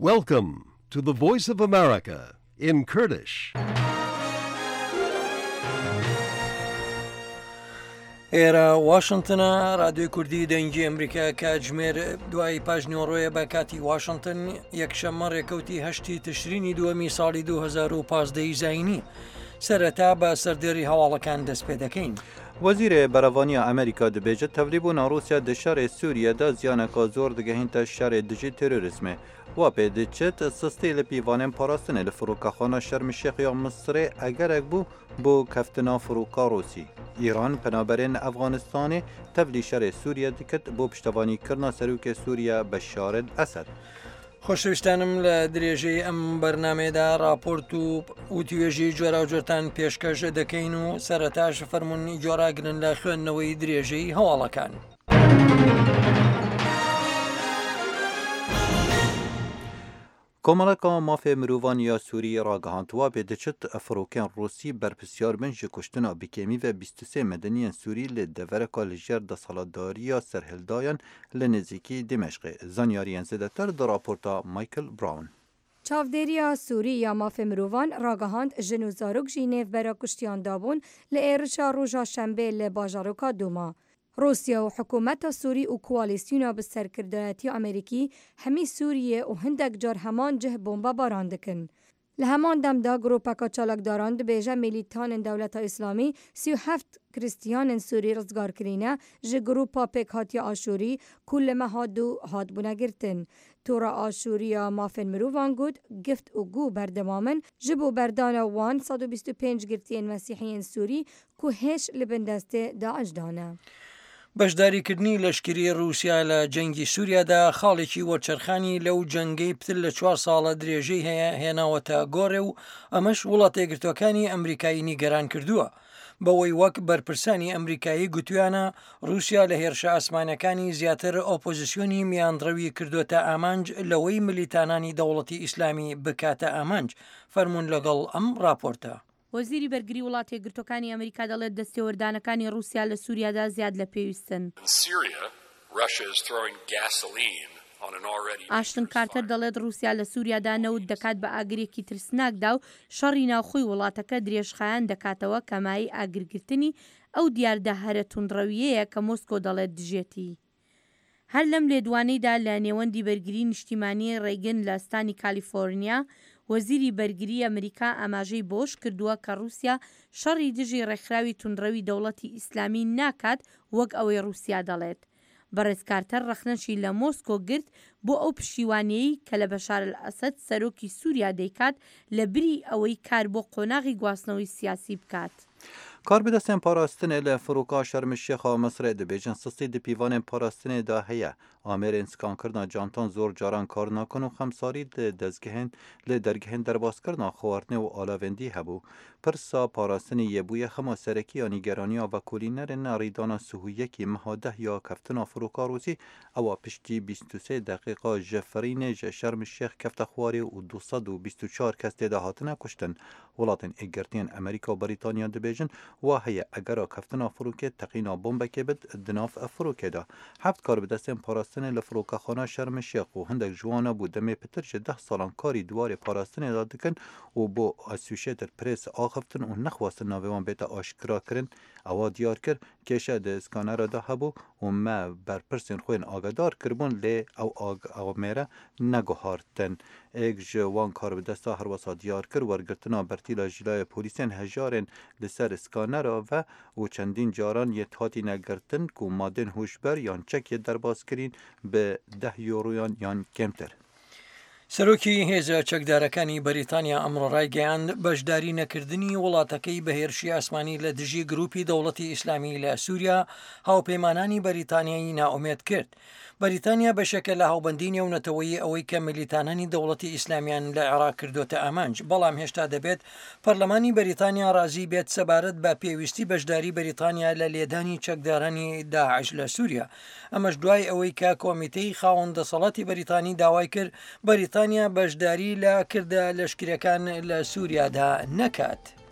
Welcome to the Voice of America in Kurdish. ئێرە واشنگتنە ڕادیۆی کوردی دەنگی ئەمریکا کاتژمێر دوای پاژنیۆڕۆیە بە کاتی واشنگتن یەکشەممە ڕێکەوتی هەشتی تشرینی دووەمی ساڵی 2015 زاینی سەرەتا بە سەردێری هەواڵەکان دەست پێ دەکەین. وەزیرێ بەرەڤانیا ئەمریکا دەبێژێت تەڤلیبوونا رووسیا دە شارێ سووریەدا زیانەکە زۆر دەگەهێنتە شارێ دژی تێرۆریزمێ وا پێ دەچێت سستەی لە پیڤانێن پاراستنێ لە فڕۆکەخانە شەرمشێخ یا مسرێ ئەگەرێک بوو بۆ کەفتنا فڕۆکا ڕۆسی. ئیران پەنابەرێن ئەفغانستانê tevlî şerê Sûriye dikit بۆ piştevanîkirina serokê Sûriye Beşar el-Esed. خۆشەویستانم لە درێژەی ئەم بەرنامێدا راپۆرت و توێژی جۆراوجۆرتان پێشکەش دەکەین و سەرەتاش فەرمونی جۆراگرن لە خوێندنەوەی درێژەی هەواڵەکان. کۆمەڵەکە مافێ مرۆڤان یا سووری ڕاگەهاندوا بێدەچێت ئەفرۆکیان ڕۆسی بەرپرسیار بن ji کوشتنا بکێمی ve 23 مەدەنیان سووری لە دەڤەرەکە li ژێر دەسەڵاتداریya serhildayan li nêzîkî Dimêşqê. Zanyariyên zêdetir di raporta Michael Brown. Çavdêriya Sûrî ya mafê mirovan ragihand jin û zarok jî nêvbera kuştiyan dabûn li êrişa roja şembê li bajaroka Duma. روسیا و حکومت سوری و کوالîsyona bi serkirdayetî Amerîkî hemî Sûriyê û hindek car heman cih bomba baran dikin. Li heman demda gropeka çalakdaran dibêje mîlîtanên Dewleta Îslamî 37 Krîstiyanên Sûrî rizgar kirîne ji gropa pêkhatiya Aşûrî ku li meha dû hatbûne girtin. Tora Aşûriya mafên mirovan got gift û gu berdevamin ji bo berdana wan 125 girtiyên Mesîhiyên Sûrî ku hêş li bin destê Daeş dane. بەشداریکردنی لەشکری رووسیا لە جەنگی سووریادا خاڵێکی وەرچەرخانی لەو جەنگەی پتر لە 4 ساڵە درێژەی هەیە هێناوەتە گۆڕێ و ئەمەش وڵات یەکگرتوەکانی ئەمریکایی نیگەران کردووە بەوەی وەک بەرپرسانی ئەمریکایی گوتویانە رووسیا لە هێرشە ئاسمانەکانی زیاتر ئۆپۆزیسیۆنی میاندڕەوی کردوتە ئامانج لەوەی ملیتانانی دەوڵەتی ئیسلامی بکاتە ئامانج فەرمونون لەگەڵ ئەم راپۆرتە. وەزیری بەرگری وڵاتە یەکگرتوەکانی ئەمریکا دەڵێت دەستێوەردانەکانی رووسیا لە سووریادا زیاد لە پێویستن. ئاشتن کارتەر دەڵێت رووسیا لە سووریادا نەوت دەکات بە ئاگرێکی ترسناکدا و شەڕی ناوخۆی وڵاتەکە درێژخایان دەکاتەوە کەمای ئاگرگرتنی ئەو دیاردە هەرە توندڕەویەیە کە مۆسکۆ دەڵێت دژێتی. هەر لەم لێدوانەیدا لە نێوەندی بەرگری نیشتیمانی ڕێگن لە ئەستانی کالیفۆرنیا وەزیری بەرگری ئەمریکا ئاماژەی بۆش کردووە کە رووسیا شەڕی دژی ڕێکخراوی توندڕەوی دەوڵەتی ئیسلامی ناکات وەک ئەوەی رووسیا دەڵێت. بەڕێزکارتەر ڕەخنەشی لە مۆسکۆ گرت بۆ ئەو پشتیوانیەی کە لە بەشار ئەسەد سەرۆکی سووریا دەیکات لە بری ئەوەی کار بۆ قۆناغی گواستنەوەی سیاسی بکات. کاربدەستێن پاراستنê li Firûka Şermişêxa Misrê dibêjin sistî di pîvanên parastinê de heye. Amêrên sikankirina cantan zor caran kar nakin û xemsarî li dergehên derbaaskirina xwarinê û alavendî hebû. Pirsa parastinê yebûye xema serekî ya nîgeraniya vekolînerên rîdana Suhuyekî meha 10 ya keftina Firûka Rûsî ewa piştî 23 deqîqa ji Firînê ji Şermişêx kefte xwarê û 224 kes tê de hatine kuştin. Welatên êgirtiyên Amerîka û Brîtanya dibêjin wa heye egera keftina Firûkê teqîna bombekê bid di nav Firûkê de. Heft karbidestên parastinê li Firûkaxana Şermişêx û hindek ji wan bû demê pitir ji 10 salan karî diwarê parastinê da dikin û bo Associated Press axiftin û nexwastin navê wan bête aşkira kirin. Ewa diyar kir kêşe di skanera de hebû û me berpirsên xwe yên agadar kiribûn lê ew amêre neguhartin. Êk ji wan karbidesta herwasa diyar kir wergirtina bertîla jîlayê polîsên hejarên li ser skanera ve û çendîn caran yê hatîne girtin ku madên hûşber yan çekê derbas kirîn bi 10 euroyan yan kêmtir. سەرۆکی هێزە چەکدارەکانی بەریتانیا ئەمڕۆ ڕایگەیاند بەشداری نەکردنی وڵاتەکەی بە هێرشی ئاسمانی لە دژی گروپی دەوڵەتی ئیسلامی لە سووریا هاوپەیمانانی بەریتانیایی ناومێت کرد. بەریتانیا بەشێکە لە هاوبەندی نێونەتەوەی ئەوەی کە ملیتانانی دەوڵەتی ئیسلامیان لە عێراق کردوتە ئامانج بەڵام هێشتا دەبێت پەرلەمانی بەریتانیا ڕازی بێت سەبارەت بە پێویستی بەشداری بەریتانیا لە لێدانی چەکدارانی داعش لە سووریا. ئەمەش دوای ئەوەی کە کۆمیتەی خاوەن دەسەڵاتی بەریتانی داوای کرد بەریتانیا بەشداری لە کردە لەشکرەکان لە سووریادا نەکات.